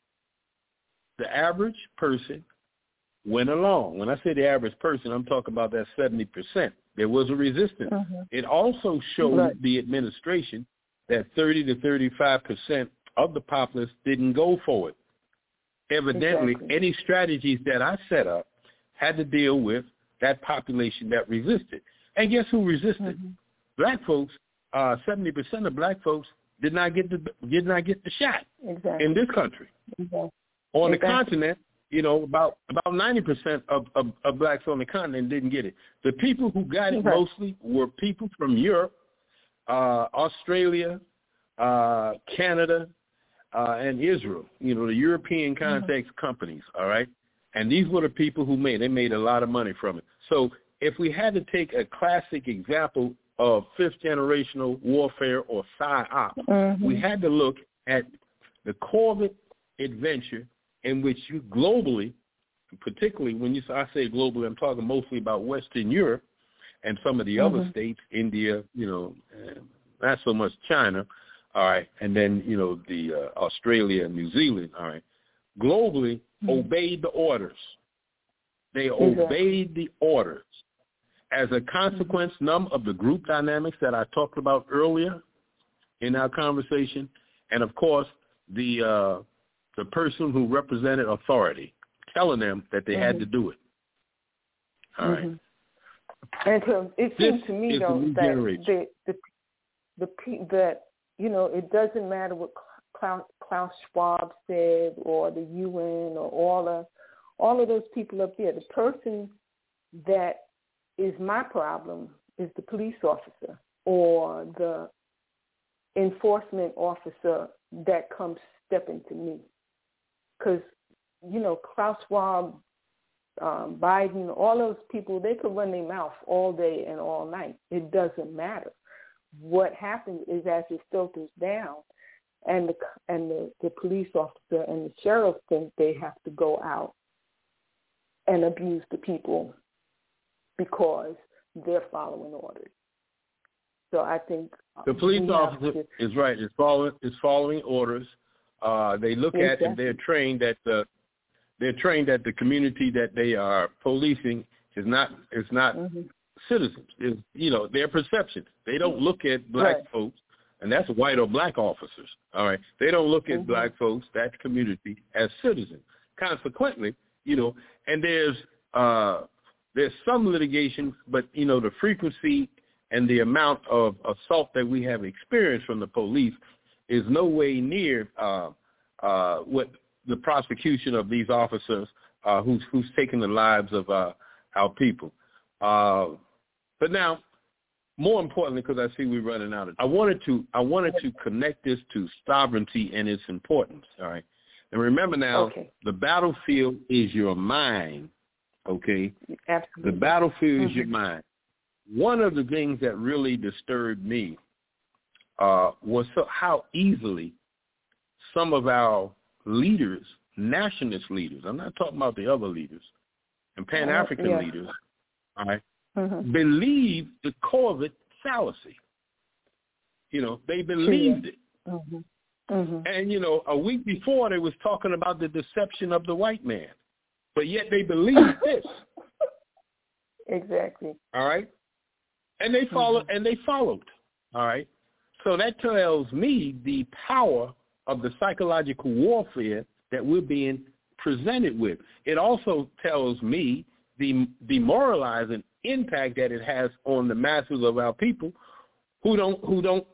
the average person went along. When I say the average person, I'm talking about that seventy percent. There was a resistance. Mm-hmm. It also showed right. the administration that thirty to thirty-five percent of the populace didn't go for it. Evidently, exactly. any strategies that I set up had to deal with that population that resisted. And guess who resisted? Mm-hmm. Black folks. Uh, seventy percent of black folks did not get the did not get the shot exactly. in this country. Exactly. On the exactly. continent, you know, about about ninety percent of, of, of blacks on the continent didn't get it. The people who got it okay. mostly were people from Europe, uh, Australia, uh, Canada, uh, and Israel, you know, the European context mm-hmm. companies, all right? And these were the people who made, they made a lot of money from it. So if we had to take a classic example of fifth generational warfare or PSYOP, mm-hmm. we had to look at the Corvid adventure in which you globally, particularly when you I say globally, I'm talking mostly about Western Europe and some of the mm-hmm. other states, India, you know, not so much China, all right, and then, you know, the uh, Australia and New Zealand, all right, globally mm-hmm. obeyed the orders. They mm-hmm. obeyed the orders. As a consequence, mm-hmm. none of the group dynamics that I talked about earlier in our conversation, and, of course, the uh, the person who represented authority, telling them that they mm-hmm. had to do it. All right. Mm-hmm. And so it seems to me, though, that the, the, the, the, that, you know, it doesn't matter what Klaus, Klaus Schwab said or the U N or all of, all of those people up there. The person that is my problem is the police officer or the enforcement officer that comes stepping to me. Because, you know, Klaus Schwab, um, Biden, all those people, they could run their mouth all day and all night. It doesn't matter. What happens is as it filters down and the and the, the police officer and the sheriff think they have to go out and abuse the people because they're following orders. So I think the police officer to, is right. Is following is following orders. Uh, they look exactly. at and they're trained that the they're trained that the community that they are policing is not is not mm-hmm. citizens. Is you know their perception. They don't look at black right. folks, and that's white or black officers. All right, they don't look at mm-hmm. black folks, that community, as citizens. Consequently, you know, and there's uh, there's some litigation, but you know the frequency and the amount of assault that we have experienced from the police is no way near uh, uh, what the prosecution of these officers uh, who's who's taken the lives of uh, our people. Uh, but now, more importantly, because I see we're running out of, I wanted to I wanted to connect this to sovereignty and its importance. All right, and remember now, okay. the battlefield is your mind. Okay, absolutely. The battlefield mm-hmm. is your mind. One of the things that really disturbed me uh, was so, how easily some of our leaders, nationalist leaders, I'm not talking about the other leaders, and Pan-African yeah. leaders, all right, mm-hmm. believe the Corvid fallacy. You know, they believed it. Mm-hmm. Mm-hmm. And, you know, a week before they was talking about the deception of the white man, but yet they believed this. Exactly. All right? And they followed, mm-hmm. and they followed, all right? So that tells me the power of the psychological warfare that we're being presented with. It also tells me the demoralizing impact that it has on the masses of our people who don't, who don't,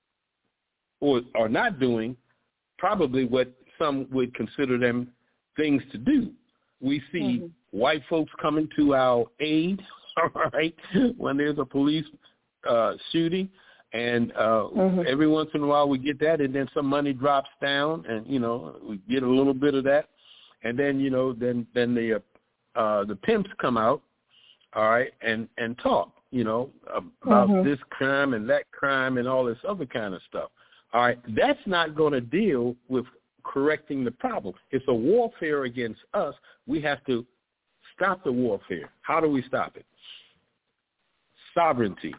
or are not doing probably what some would consider them things to do. We see mm-hmm. white folks coming to our aid, all right, when there's a police uh, shooting, and uh, mm-hmm. every once in a while we get that, and then some money drops down, and you know we get a little bit of that, and then you know then then the uh, uh, the pimps come out, all right, and and talk, you know, about mm-hmm. this crime and that crime and all this other kind of stuff. All right, that's not going to deal with correcting the problem. It's a warfare against us. We have to stop the warfare. How do we stop it? Sovereignty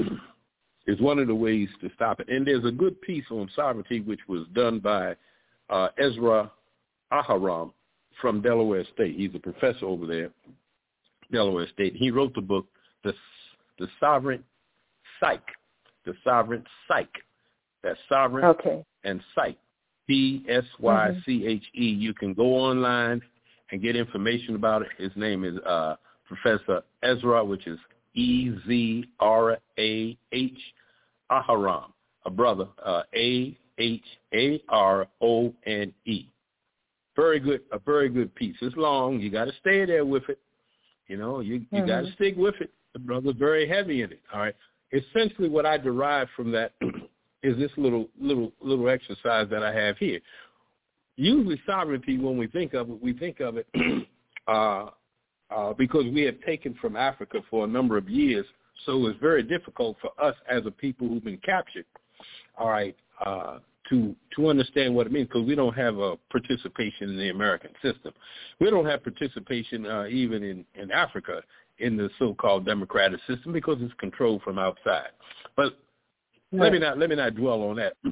is one of the ways to stop it. And there's a good piece on sovereignty which was done by uh, Ezra Aharam from Delaware State. He's a professor over there, Delaware State. He wrote the book, The, the Sovereign Psych, The Sovereign Psych. That's sovereign okay. and psych. P S Y C H E. You can go online and get information about it. His name is uh, Professor Ezra, which is E Z R A H, Aharam, a brother, uh, A H A R O N E. Very good, a very good piece. It's long. You got to stay there with it. You know, you, you mm-hmm. got to stick with it. The brother's very heavy in it, all right? Essentially what I derived from that is this little little little exercise that I have here. Usually sovereignty, when we think of it, we think of it uh, uh, because we have taken from Africa for a number of years, so it's very difficult for us as a people who've been captured, all right, uh, to to understand what it means, because we don't have a participation in the American system. We don't have participation uh, even in, in Africa in the so-called democratic system because it's controlled from outside. But right. let me not let me not dwell on that.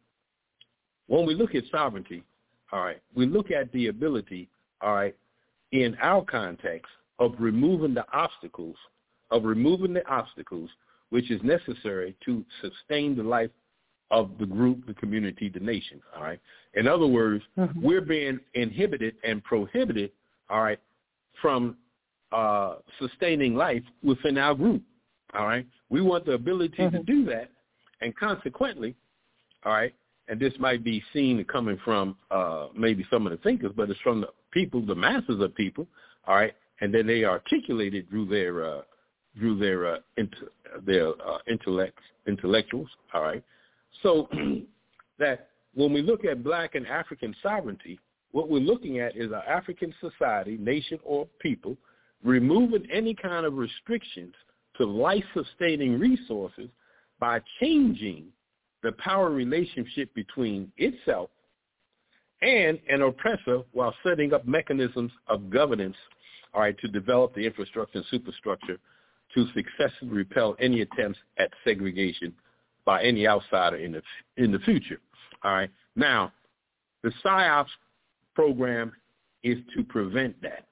When we look at sovereignty, all right, we look at the ability, all right, in our context of removing the obstacles, of removing the obstacles which is necessary to sustain the life of the group, the community, the nation, all right? In other words, mm-hmm. we're being inhibited and prohibited, all right, from uh, sustaining life within our group, all right? We want the ability mm-hmm. to do that, and consequently, all right, and this might be seen coming from uh, maybe some of the thinkers, but it's from the people, the masses of people, all right, and then they articulate it through their uh, through their uh, inter, their uh, intellect intellectuals, all right. So that when we look at Black and African sovereignty, what we're looking at is an African society, nation, or people removing any kind of restrictions to life-sustaining resources by changing the power relationship between itself and an oppressor while setting up mechanisms of governance, all right, to develop the infrastructure and superstructure to successfully repel any attempts at segregation by any outsider in the in the future. All right. Now, the PSYOPS program is to prevent that.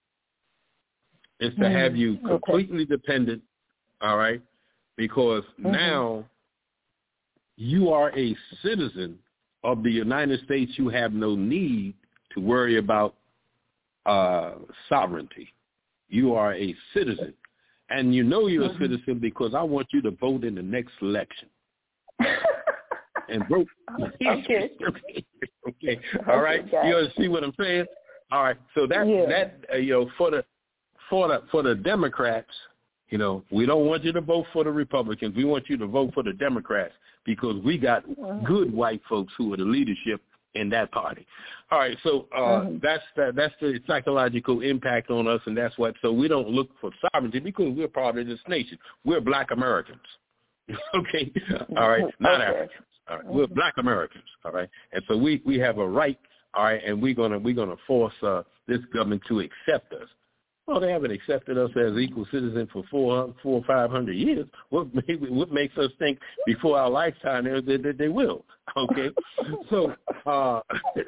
It's to mm, have you completely okay. dependent, all right, because mm-hmm. now you are a citizen of the United States. You have no need to worry about uh, sovereignty. You are a citizen. And you know you're mm-hmm. a citizen because I want you to vote in the next election. And vote. Okay. okay. Okay. All right. Okay, you see what I'm saying? All right. So that yeah. that uh, you know for the for the for the Democrats, you know, we don't want you to vote for the Republicans. We want you to vote for the Democrats because we got mm-hmm. good white folks who are the leadership in that party. All right, so uh, mm-hmm. that's the, that's the psychological impact on us, and that's what. So we don't look for sovereignty because we're part of this nation. We're Black Americans. okay, all right, not okay. Africans. All right, mm-hmm. we're Black Americans. All right, and so we, we have a right. All right, and we're gonna we're gonna force uh, this government to accept us. Well, they haven't accepted us as equal citizens for four, four or five hundred years. What, what makes us think before our lifetime that they, they, they will? Okay, so uh,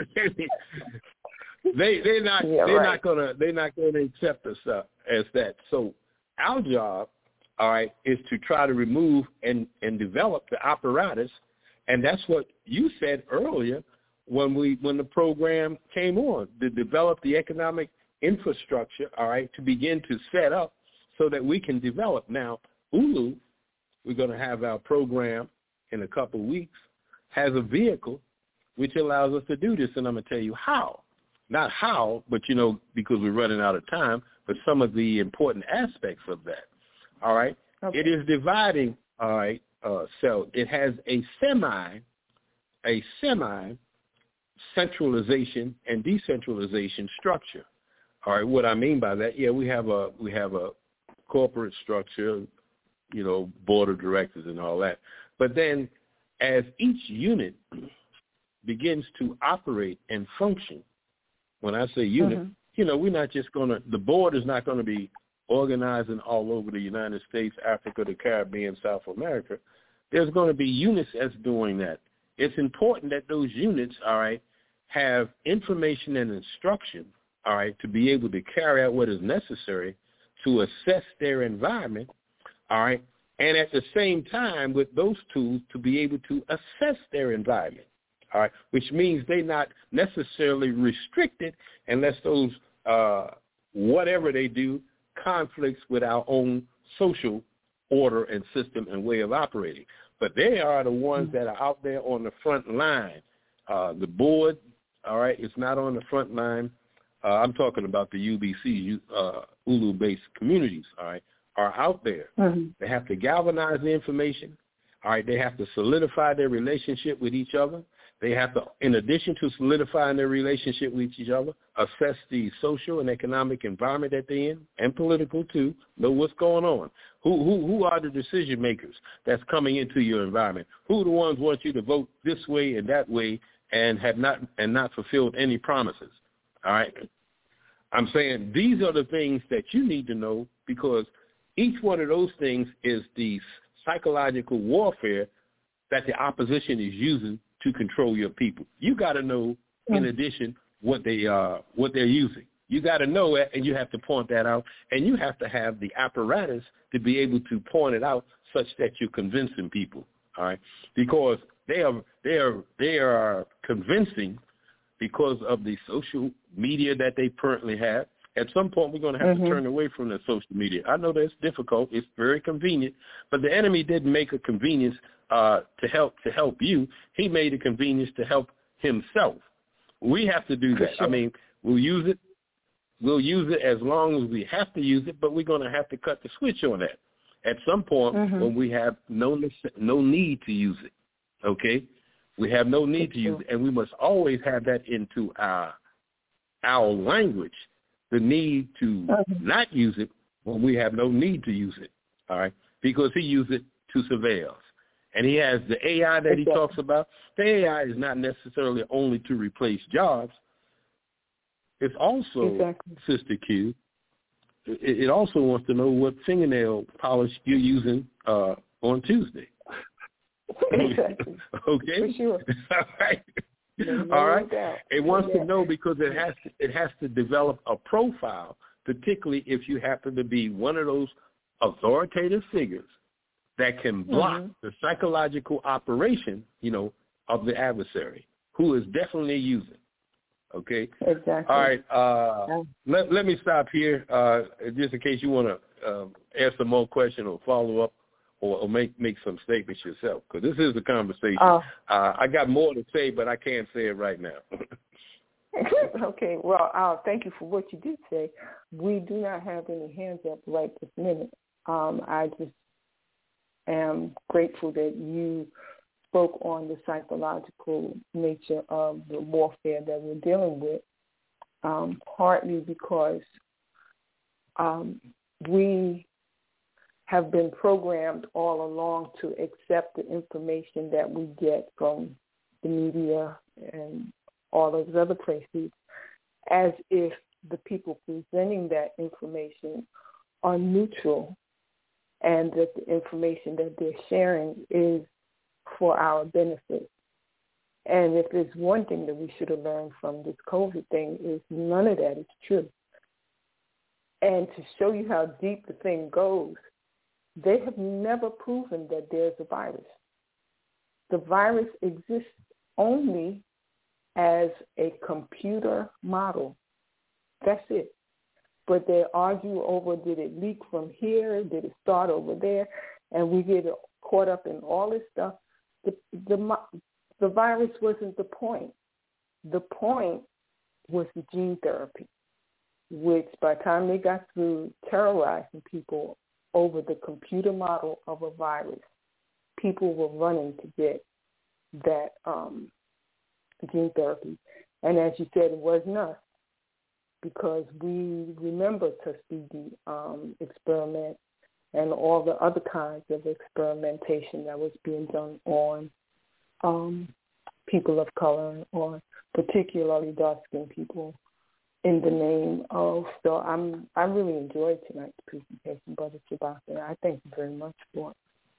they they're not yeah, they're right. not gonna they're not gonna accept us uh, as that. So our job, all right, is to try to remove and and develop the apparatus, and that's what you said earlier when we when the program came on, to develop the economic infrastructure, all right, to begin to set up so that we can develop. Now, ULU, we're going to have our program in a couple of weeks, has a vehicle which allows us to do this, and I'm going to tell you how. Not how, but, you know, because we're running out of time, but some of the important aspects of that, all right? Okay. It is dividing, all right, uh, so it has a semi, a semi-centralization and decentralization structure. All right, what I mean by that, yeah, we have a we have a corporate structure, you know, board of directors and all that. But then as each unit begins to operate and function, when I say unit, mm-hmm. you know, we're not just going to, the board is not going to be organizing all over the United States, Africa, the Caribbean, South America. There's going to be units that's doing that. It's important that those units, all right, have information and instruction, all right, to be able to carry out what is necessary to assess their environment, all right, and at the same time with those tools to be able to assess their environment, all right, which means they're not necessarily restricted unless those, uh, whatever they do, conflicts with our own social order and system and way of operating. But they are the ones that are out there on the front line. Uh, the board, all right, it's not on the front line. Uh, I'm talking about the U B C, uh, ULU-based communities, all right, are out there. Mm-hmm. They have to galvanize the information, All right, they have to solidify their relationship with each other. They have to, in addition to solidifying their relationship with each other, assess the social and economic environment that they're in, and political too, know what's going on. Who who who are the decision makers that's coming into your environment? Who are the ones who want you to vote this way and that way and have not and not fulfilled any promises? All right. I'm saying these are the things that you need to know, because each one of those things is the psychological warfare that the opposition is using to control your people. You got to know, in addition, what they uh what they're using. You got to know it, and you have to point that out, and you have to have the apparatus to be able to point it out such that you're convincing people. All right, because they are they are they are convincing because of the social media that they currently have. At some point, we're going to have mm-hmm. to turn away from the social media. I know that's difficult. It's very convenient, but the enemy didn't make a convenience uh, to help to help you. He made a convenience to help himself. We have to do that. Sure. I mean, we'll use it. We'll use it as long as we have to use it, but we're going to have to cut the switch on that at some point mm-hmm. when we have no no need to use it. Okay, we have no need to use it, and we must always have that into our our language. The need to mm-hmm. not use it when we have no need to use it. All right, because he used it to surveil us. And he has the A I that he exactly. talks about. The A I is not necessarily only to replace jobs. It's also, exactly. Sister Q, it, it also wants to know what fingernail polish you're using uh, on Tuesday. Exactly. Okay? For sure. All right. No All right. doubt. It wants yeah. to know because it has to, it has to develop a profile, particularly if you happen to be one of those authoritative figures that can block mm-hmm. the psychological operation, you know, of the adversary, who is definitely using. Okay? Exactly. All right. Uh, yeah. let, let me stop here, uh, just in case you want to uh, ask some more questions or follow up or, or make, make some statements yourself, because this is a conversation. Oh. Uh, I got more to say, but I can't say it right now. Okay. Well, uh, thank you for what you did say. We do not have any hands up right this minute. Um, I just am grateful that you spoke on the psychological nature of the warfare that we're dealing with, um, partly because um, we have been programmed all along to accept the information that we get from the media and all those other places as if the people presenting that information are neutral and that the information that they're sharing is for our benefit. And if there's one thing that we should have learned from this COVID thing is none of that is true. And to show you how deep the thing goes, they have never proven that there's a virus. The virus exists only as a computer model. That's it. But they argue over, did it leak from here? Did it start over there? And we get caught up in all this stuff. The, the, the virus wasn't the point. The point was the gene therapy, which by the time they got through terrorizing people over the computer model of a virus, people were running to get that um, gene therapy. And as you said, it wasn't us, because we remember Tuskegee um, experiment and all the other kinds of experimentation that was being done on um, people of color, or particularly dark-skinned people, in the name of. So I'm I really enjoyed tonight's presentation, Brother Chibata. I thank you very much for it.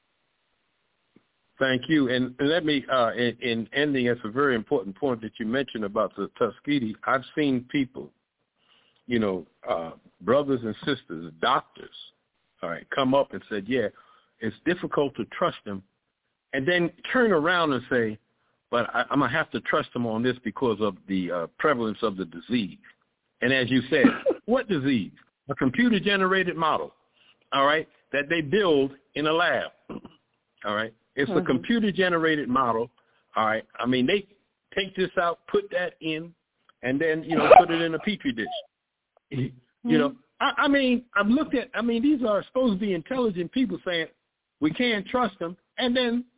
Thank you. And let me, uh, in, in ending, it's a very important point that you mentioned about the Tuskegee. I've seen people, you know, uh, brothers and sisters, doctors, all right, come up and said, yeah, it's difficult to trust them, and then turn around and say, but I, I'm going to have to trust them on this because of the uh, prevalence of the disease. And as you said, what disease? A computer-generated model, all right, that they build in a lab, all right? It's mm-hmm. a computer-generated model, all right? I mean, they take this out, put that in, and then, you know, put it in a Petri dish. Mm-hmm. You know, I, I mean, I've looked at, I mean, these are supposed to be intelligent people saying we can't trust them, and then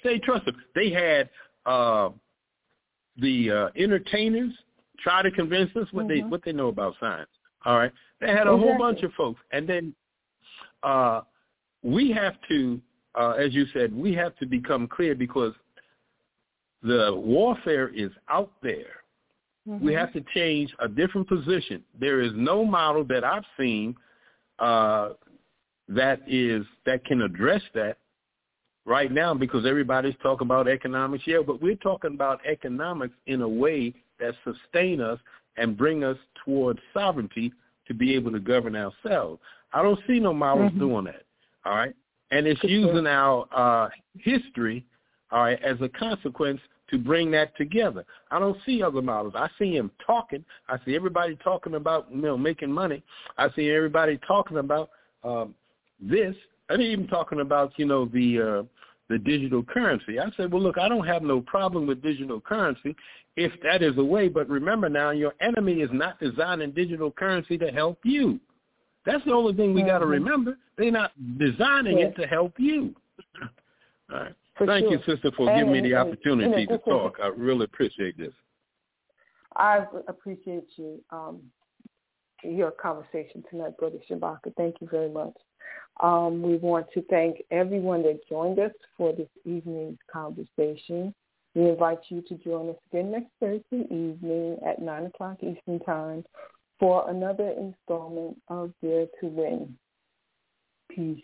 They trust them. They had uh, the uh, entertainers try to convince us what mm-hmm. they what they know about science. All right, they had a exactly. whole bunch of folks, and then uh, we have to, uh, as you said, we have to become clear because the warfare is out there. Mm-hmm. We have to change a different position. There is no model that I've seen uh, that is that can address that right now because everybody's talking about economics. Yeah, but we're talking about economics in a way that sustain us and bring us towards sovereignty to be able to govern ourselves. I don't see no models mm-hmm. doing that, all right? And it's Good using our uh, history, all right, as a consequence to bring that together. I don't see other models. I see him talking. I see everybody talking about, you know, making money. I see everybody talking about um, this. I ain't even talking about, you know, the uh, the digital currency. I said, well, look, I don't have no problem with digital currency if that is a way. But remember now, your enemy is not designing digital currency to help you. That's the only thing we mm-hmm. got to remember. They're not designing yes. it to help you. All right. For Thank sure. you, sister, for and, giving me the opportunity and, and, to talk. I really appreciate this. I appreciate you, um, your conversation tonight, Brother Shabaka. Thank you very much. Um, we want to thank everyone that joined us for this evening's conversation. We invite you to join us again next Thursday evening at nine o'clock Eastern Time for another installment of Dare to Win. Peace.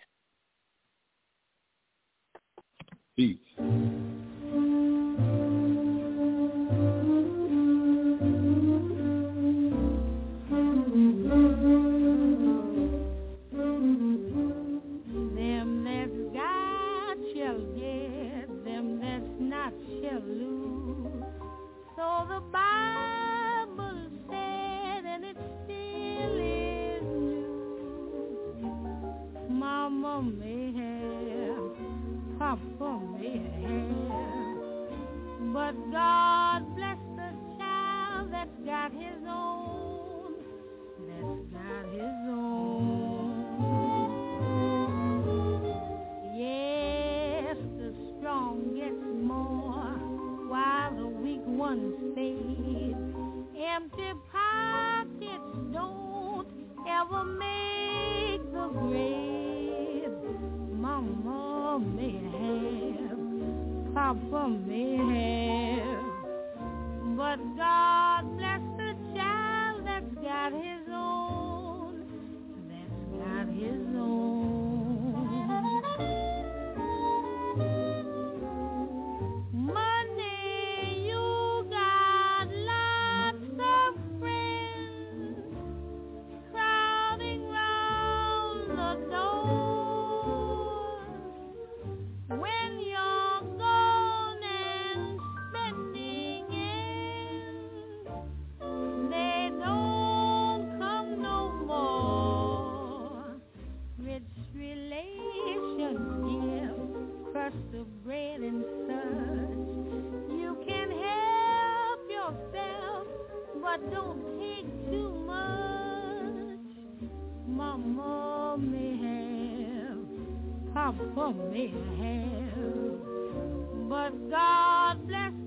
Peace. Them that's got shall get, them that's not shall lose. So the Bible said, and it still is news. Mama may have, Papa may have, but God bless the child that's got his own, that's got his own. Yes, the strong get more, while the weak ones fade. Empty pockets don't ever make the grave. Mama may have, Papa may have, but God bless the child that's got his own, that's got his own. Money, you got lots of friends crowding round the door. When you're gone and spending ends, they don't come no more. Rich relations give crust of bread and such. You can help yourself, but don't take too much. Mama may have, Papa may have, but God bless